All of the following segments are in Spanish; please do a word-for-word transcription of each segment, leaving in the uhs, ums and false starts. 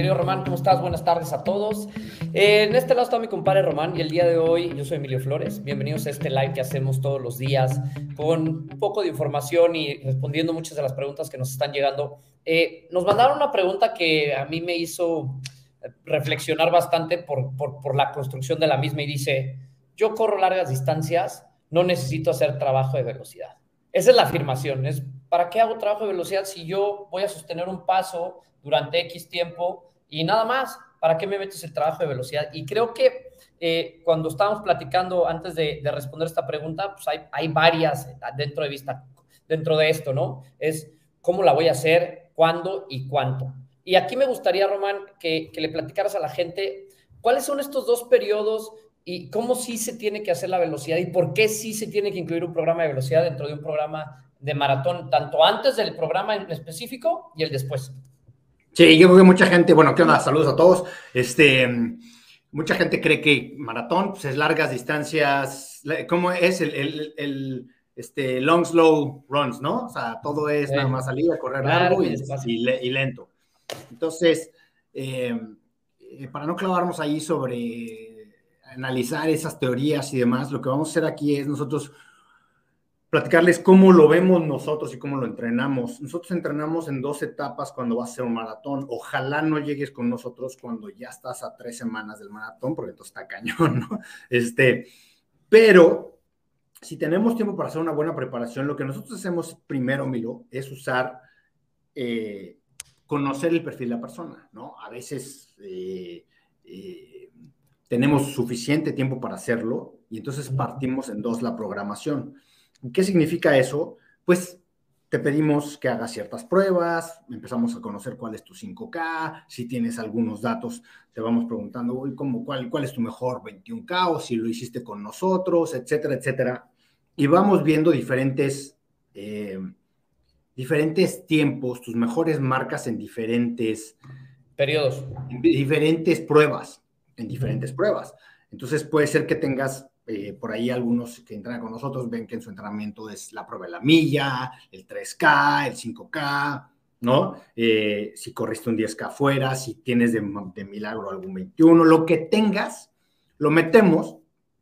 querido Román, ¿cómo estás? Buenas tardes a todos. Eh, en este lado está mi compadre Román y el día de hoy yo soy Emilio Flores. Bienvenidos a este live que hacemos todos los días con un poco de información y respondiendo muchas de las preguntas que nos están llegando. Eh, nos mandaron una pregunta que a mí me hizo reflexionar bastante por, por, por la construcción de la misma y dice, yo corro largas distancias, no necesito hacer trabajo de velocidad. Esa es la afirmación, es ¿para qué hago trabajo de velocidad si yo voy a sostener un paso durante X tiempo y nada más? ¿Para qué me metes el trabajo de velocidad? Y creo que eh, cuando estábamos platicando antes de, de responder esta pregunta, pues hay, hay varias dentro de vista, dentro de esto, ¿no? Es cómo la voy a hacer, cuándo y cuánto. Y aquí me gustaría, Román, que, que le platicaras a la gente cuáles son estos dos periodos y cómo sí se tiene que hacer la velocidad y por qué sí se tiene que incluir un programa de velocidad dentro de un programa de maratón, tanto antes del programa en específico y el después. Sí, yo creo que mucha gente, bueno, ¿qué onda? Saludos a todos. Este, mucha gente cree que maratón pues, es largas distancias, ¿cómo es el, el, el este, long, slow runs, ¿no? O sea, todo es Sí. nada más salir a correr largo, largo y, y, y, lento. Entonces, eh, para no clavarnos ahí sobre analizar esas teorías y demás, lo que vamos a hacer aquí es nosotros platicarles cómo lo vemos nosotros y cómo lo entrenamos. Nosotros entrenamos en dos etapas cuando vas a hacer un maratón. Ojalá no llegues con nosotros cuando ya estás a tres semanas del maratón, porque entonces está cañón, ¿no? Este, pero si tenemos tiempo para hacer una buena preparación, lo que nosotros hacemos primero, Milo, es usar, eh, conocer el perfil de la persona, ¿no? A veces eh, eh, tenemos suficiente tiempo para hacerlo y entonces partimos en dos la programación. ¿Qué significa eso? Pues te pedimos que hagas ciertas pruebas, empezamos a conocer cuál es tu cinco K, si tienes algunos datos, te vamos preguntando, ¿cómo, cuál, cuál es tu mejor veintiún K o si lo hiciste con nosotros, etcétera, etcétera. Y vamos viendo diferentes, eh, diferentes tiempos, tus mejores marcas en diferentes periodos, en diferentes pruebas, en diferentes uh-huh. pruebas. Entonces puede ser que tengas eh, por ahí algunos que entran con nosotros, ven que en su entrenamiento es la prueba de la milla, el tres K, el cinco K, ¿no? Eh, si corriste un diez K afuera, si tienes de, de milagro algún veintiuno, lo que tengas, lo metemos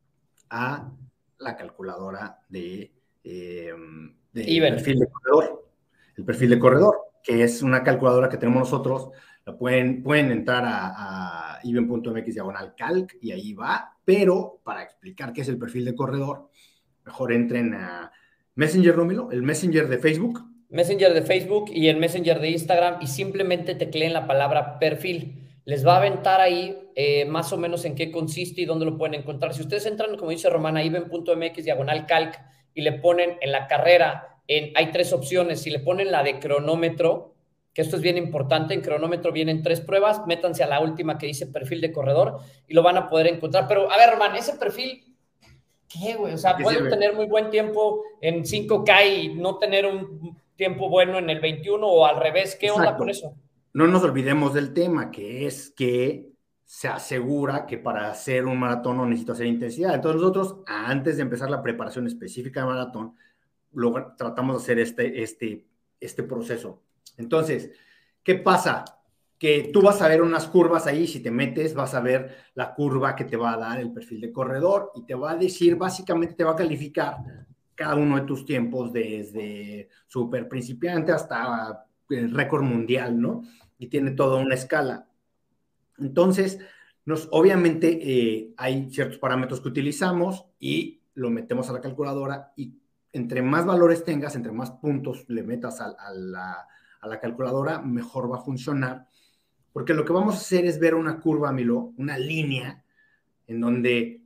a la calculadora de, eh, de perfil de corredor. El perfil de corredor, que es una calculadora que tenemos nosotros. La pueden, pueden entrar a, a even punto m x diagonal calc y ahí va, pero para explicar qué es el perfil de corredor, mejor entren a Messenger, Rómilo, el Messenger de Facebook. Messenger de Facebook y el Messenger de Instagram y simplemente tecleen la palabra perfil. Les va a aventar ahí eh, más o menos en qué consiste y dónde lo pueden encontrar. Si ustedes entran, como dice Román, a even punto m x diagonal calc y le ponen en la carrera, en, hay tres opciones. Si le ponen la de cronómetro, que esto es bien importante, en cronómetro vienen tres pruebas, métanse a la última que dice perfil de corredor y lo van a poder encontrar. Pero, a ver, Román, ese perfil, ¿qué, güey? O sea, puedo sirve? tener muy buen tiempo en cinco K y no tener un tiempo bueno en el veintiuno o al revés. ¿Qué Exacto. onda con eso? No nos olvidemos del tema, que es que se asegura que para hacer un maratón no necesito hacer intensidad. Entonces nosotros, antes de empezar la preparación específica de maratón, lo, tratamos de hacer este, este, este proceso. Entonces, ¿qué pasa? Que tú vas a ver unas curvas ahí, si te metes, vas a ver la curva que te va a dar el perfil de corredor y te va a decir, básicamente te va a calificar cada uno de tus tiempos desde súper principiante hasta el récord mundial, ¿no? Y tiene toda una escala. Entonces, nos, obviamente eh, hay ciertos parámetros que utilizamos y lo metemos a la calculadora y entre más valores tengas, entre más puntos le metas a, a, la, a la calculadora, mejor va a funcionar. Porque lo que vamos a hacer es ver una curva, Milo, una línea, en donde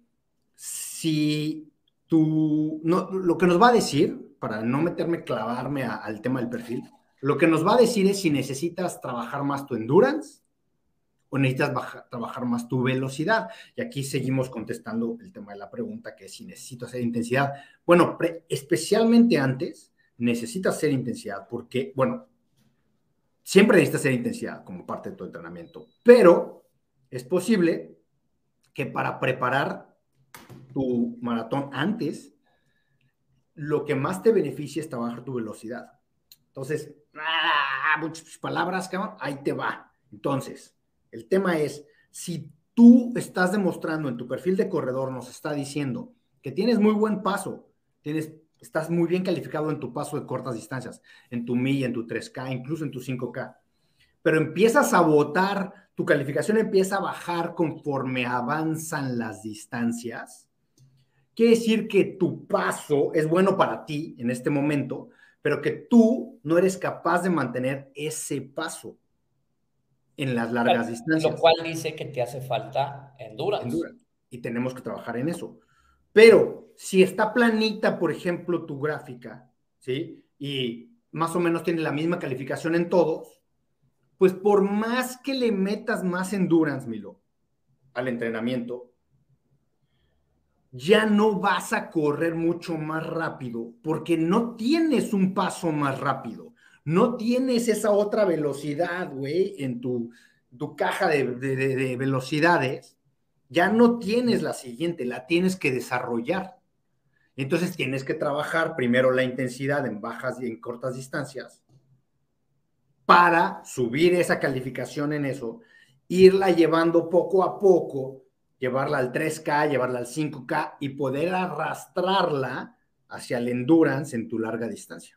si tú, no, lo que nos va a decir, para no meterme, clavarme a, al tema del perfil, lo que nos va a decir es si necesitas trabajar más tu endurance o necesitas bajar, trabajar más tu velocidad. Y aquí seguimos contestando el tema de la pregunta, que es si necesito hacer intensidad. Bueno, pre, especialmente antes, necesitas hacer intensidad porque, bueno, siempre necesitas hacer intensidad como parte de tu entrenamiento, pero es posible que para preparar tu maratón antes, lo que más te beneficia es trabajar tu velocidad. Entonces, ¡ah! Muchas palabras, cabrón, ahí te va. Entonces, El tema es, si tú estás demostrando en tu perfil de corredor, nos está diciendo que tienes muy buen paso, tienes, estás muy bien calificado en tu paso de cortas distancias, en tu milla, en tu tres K, incluso en tu cinco K, pero empiezas a botar, tu calificación empieza a bajar conforme avanzan las distancias, quiere decir que tu paso es bueno para ti en este momento, pero que tú no eres capaz de mantener ese paso en las largas Lo distancias. cual dice que te hace falta endurance. Endurance. Y tenemos que trabajar en eso. Pero si está planita, por ejemplo, tu gráfica, ¿sí? Y más o menos tiene la misma calificación en todos, pues por más que le metas más endurance, Milo, al entrenamiento, ya no vas a correr mucho más rápido porque no tienes un paso más rápido. No tienes esa otra velocidad, güey, en tu, tu caja de, de, de, de velocidades. Ya no tienes la siguiente, la tienes que desarrollar. Entonces tienes que trabajar primero la intensidad en bajas y en cortas distancias para subir esa calificación en eso, irla llevando poco a poco, llevarla al tres K, llevarla al cinco K y poder arrastrarla hacia el endurance en tu larga distancia.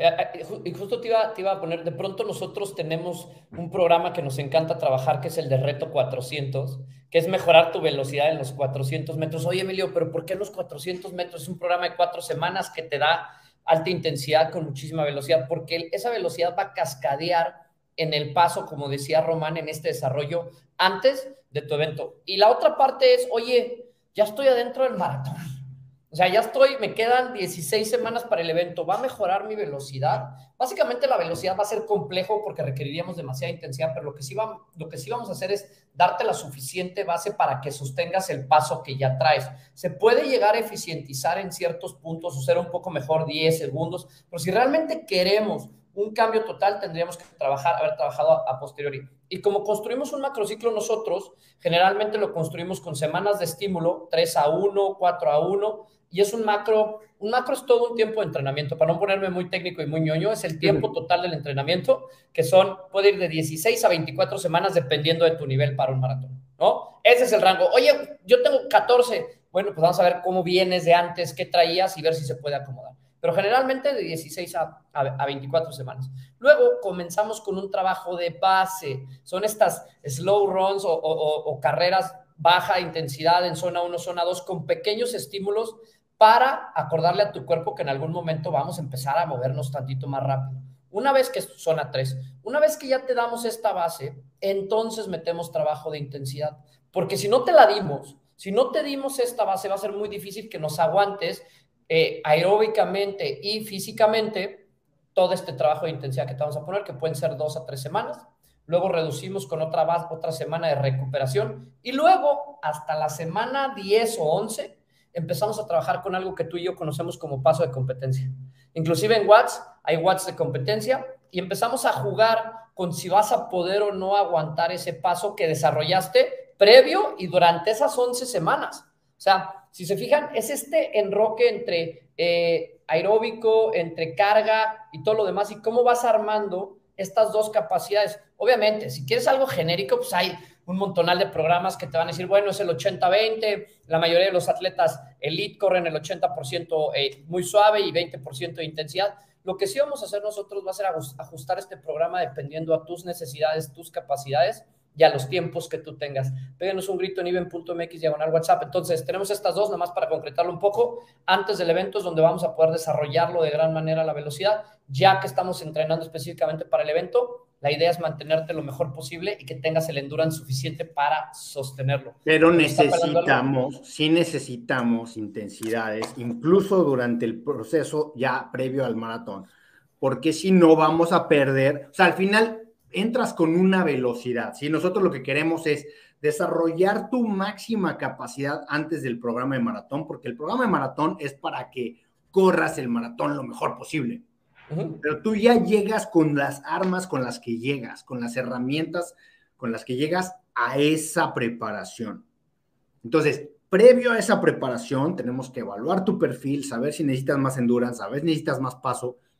Y justo te iba, te iba a poner, de pronto nosotros tenemos un programa que nos encanta trabajar, que es el de Reto cuatrocientos, que es mejorar tu velocidad en los cuatrocientos metros. Oye, Emilio, pero ¿por qué los cuatrocientos metros? Es un programa de cuatro semanas que te da alta intensidad con muchísima velocidad, porque esa velocidad va a cascadear en el paso, como decía Román, en este desarrollo antes de tu evento. Y la otra parte es, oye, ya estoy adentro del maratón. O sea, ya estoy, me quedan dieciséis semanas para el evento, ¿va a mejorar mi velocidad? Básicamente la velocidad va a ser complejo porque requeriríamos demasiada intensidad, pero lo que sí, va, lo que sí vamos a hacer es darte la suficiente base para que sostengas el paso que ya traes. Se puede llegar a eficientizar en ciertos puntos o ser un poco mejor diez segundos, pero si realmente queremos un cambio total, tendríamos que trabajar, haber trabajado a, a posteriori. Y como construimos un macrociclo nosotros, generalmente lo construimos con semanas de estímulo, tres a uno, cuatro a uno, y es un macro, un macro es todo un tiempo de entrenamiento, para no ponerme muy técnico y muy ñoño, es el tiempo total del entrenamiento, que son, puede ir de dieciséis a veinticuatro semanas dependiendo de tu nivel para un maratón, ¿no? Ese es el rango. Oye, yo tengo catorce, bueno, pues vamos a ver cómo vienes de antes, qué traías y ver si se puede acomodar. Pero generalmente de dieciséis a, a, a veinticuatro semanas. Luego comenzamos con un trabajo de base, son estas slow runs o, o, o carreras baja intensidad en zona uno, zona dos, con pequeños estímulos para acordarle a tu cuerpo que en algún momento vamos a empezar a movernos tantito más rápido. Una vez que es zona tres, una vez que ya te damos esta base, entonces metemos trabajo de intensidad, porque si no te la dimos, si no te dimos esta base, va a ser muy difícil que nos aguantes eh, aeróbicamente y físicamente todo este trabajo de intensidad que te vamos a poner, que pueden ser dos a tres semanas. Luego reducimos con otra, base, otra semana de recuperación y luego hasta la semana diez o once empezamos a trabajar con algo que tú y yo conocemos como paso de competencia. Inclusive en watts hay watts de competencia y empezamos a jugar con si vas a poder o no aguantar ese paso que desarrollaste previo y durante esas once semanas. O sea, si se fijan, es este enroque entre eh, aeróbico, entre carga y todo lo demás y cómo vas armando estas dos capacidades. Obviamente, si quieres algo genérico, pues hay un montonal de programas que te van a decir, bueno, es el ochenta veinte, la mayoría de los atletas elite corren el ochenta por ciento eh, muy suave y veinte por ciento de intensidad. Lo que sí vamos a hacer nosotros va a ser ajustar este programa dependiendo a tus necesidades, tus capacidades y a los tiempos que tú tengas. Péguenos un grito en iben punto mx diagonal WhatsApp. Entonces, tenemos estas dos, nada más para concretarlo un poco, antes del evento es donde vamos a poder desarrollarlo de gran manera la velocidad, ya que estamos entrenando específicamente para el evento. La idea es mantenerte lo mejor posible y que tengas el endurance suficiente para sostenerlo. Pero necesitamos, sí necesitamos intensidades, incluso durante el proceso ya previo al maratón, porque si no vamos a perder, o sea, al final entras con una velocidad, ¿sí? Nosotros lo que queremos es desarrollar tu máxima capacidad antes del programa de maratón, porque el programa de maratón es para que corras el maratón lo mejor posible. Uh-huh. Pero tú ya llegas con las armas con las que llegas, con las herramientas con las que llegas a esa preparación. Entonces, previo a esa preparación, tenemos que evaluar tu perfil, saber si necesitas más endurance, saber si necesitas más paso,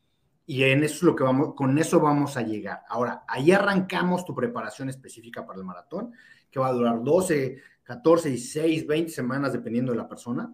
Y en eso es lo que vamos, con eso vamos a llegar. Ahora, ahí arrancamos tu preparación específica para el maratón, que va a durar doce, catorce, dieciséis, veinte semanas, dependiendo de la persona.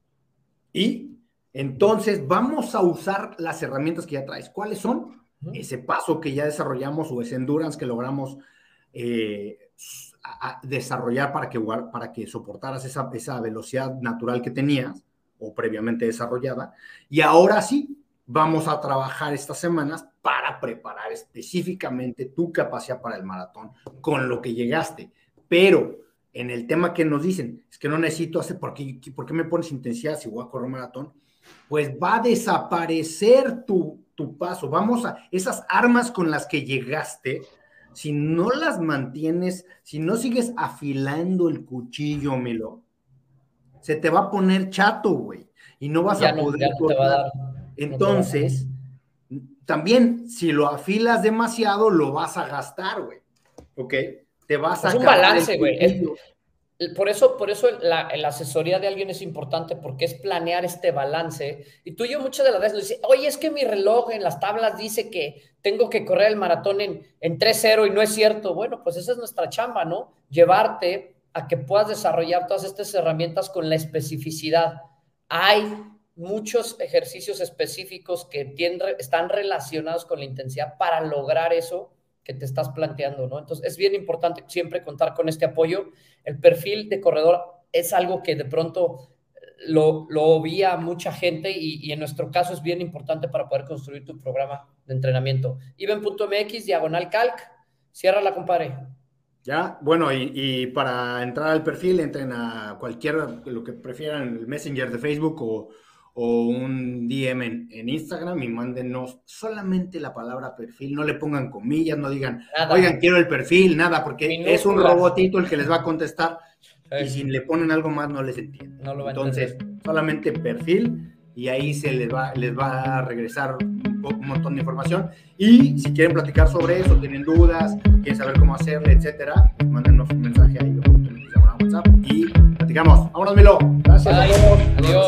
Y entonces vamos a usar las herramientas que ya traes. ¿Cuáles son? Uh-huh. Ese paso que ya desarrollamos o ese endurance que logramos eh, a, a desarrollar para que, para que soportaras esa, esa velocidad natural que tenías o previamente desarrollada. Y ahora sí, vamos a trabajar estas semanas para preparar específicamente tu capacidad para el maratón con lo que llegaste. Pero en el tema que nos dicen, es que no necesito hacer, ¿por qué, por qué me pones intensidad si voy a correr un maratón? Pues va a desaparecer tu, tu paso. Vamos a, esas armas con las que llegaste, si no las mantienes, si no sigues afilando el cuchillo, Milo, se te va a poner chato, güey, y no vas ya a no, poder ya no te va a dar. Entonces, también, si lo afilas demasiado, lo vas a gastar, güey. ¿Ok? Te vas a... Es un balance, güey. Por eso, por eso la, la asesoría de alguien es importante, porque es planear este balance. Y tú y yo muchas de las veces nos dicen, oye, es que mi reloj en las tablas dice que tengo que correr el maratón en, en tres cero y no es cierto. Bueno, pues esa es nuestra chamba, ¿no? Llevarte a que puedas desarrollar todas estas herramientas con la especificidad. Hay muchos ejercicios específicos que tienen, están relacionados con la intensidad para lograr eso que te estás planteando, ¿no? Entonces, es bien importante siempre contar con este apoyo. El perfil de corredor es algo que de pronto lo, lo obvia mucha gente y, y en nuestro caso es bien importante para poder construir tu programa de entrenamiento. Iben punto m x, diagonal calc, ciérrala, compadre. Ya, bueno, y, y para entrar al perfil, entren a cualquier, lo que prefieran, el Messenger de Facebook o o un D M en, en Instagram y mándenos solamente la palabra perfil, no le pongan comillas, no digan, nada. Oigan, quiero el perfil, nada, porque minúsculas. Es un robotito el que les va a contestar sí. Y si le ponen algo más no les entiende. No lo va Entonces, a solamente perfil y ahí se les va, les va a regresar un, un montón de información y si quieren platicar sobre eso, tienen dudas, quieren saber cómo hacerle, etcétera, mándenos un mensaje ahí o WhatsApp y platicamos. Vámonos, Milo. Gracias. Adiós. Adiós.